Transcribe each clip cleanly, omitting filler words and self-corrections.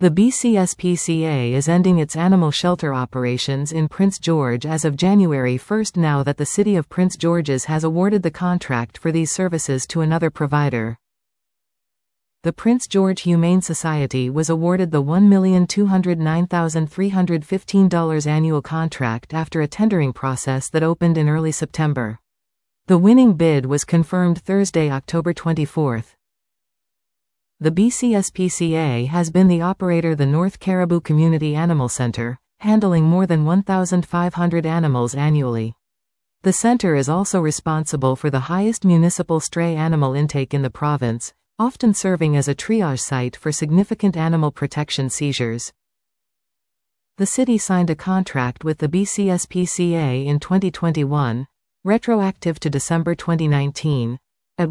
The BCSPCA is ending its animal shelter operations in Prince George as of January 1 now that the City of Prince George's has awarded the contract for these services to another provider. The Prince George Humane Society was awarded the $1,209,315 annual contract after a tendering process that opened in early September. The winning bid was confirmed Thursday, October 24. The BCSPCA has been the operator the North Caribou Community Animal Center, handling more than 1,500 animals annually. The center is also responsible for the highest municipal stray animal intake in the province, often serving as a triage site for significant animal protection seizures. The city signed a contract with the BCSPCA in 2021, retroactive to December 2019, at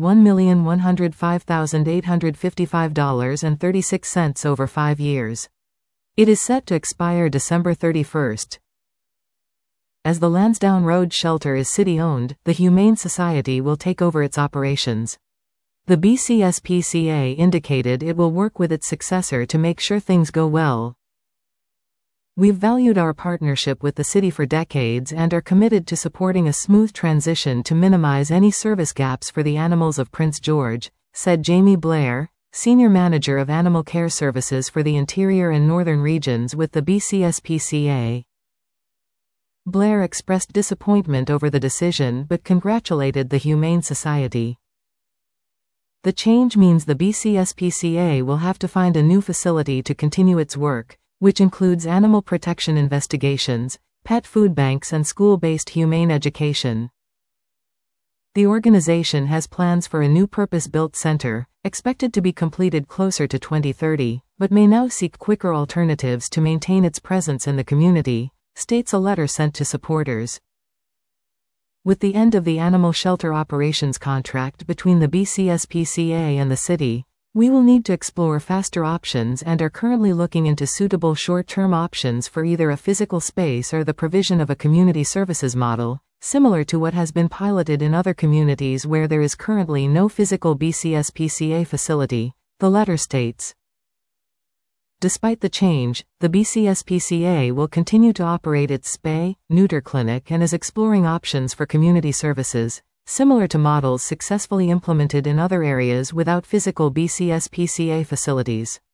$1,105,855.36 over 5 years. It is set to expire December 31. As the Lansdowne Road shelter is city-owned, the Humane Society will take over its operations. The BCSPCA indicated it will work with its successor to make sure things go well. We've valued our partnership with the city for decades and are committed to supporting a smooth transition to minimize any service gaps for the animals of Prince George, said Jamie Blair, Senior Manager of Animal Care Services for the Interior and Northern Regions with the BCSPCA. Blair expressed disappointment over the decision but congratulated the Humane Society. The change means the BCSPCA will have to find a new facility to continue its work, which includes animal protection investigations, pet food banks and school-based humane education. The organization has plans for a new purpose-built center, expected to be completed closer to 2030, but may now seek quicker alternatives to maintain its presence in the community, states a letter sent to supporters. With the end of the animal shelter operations contract between the BCSPCA and the city, we will need to explore faster options and are currently looking into suitable short-term options for either a physical space or the provision of a community services model, similar to what has been piloted in other communities where there is currently no physical BCSPCA facility, the letter states. Despite the change, the BCSPCA will continue to operate its spay-neuter clinic and is exploring options for community services, similar to models successfully implemented in other areas without physical BCSPCA facilities.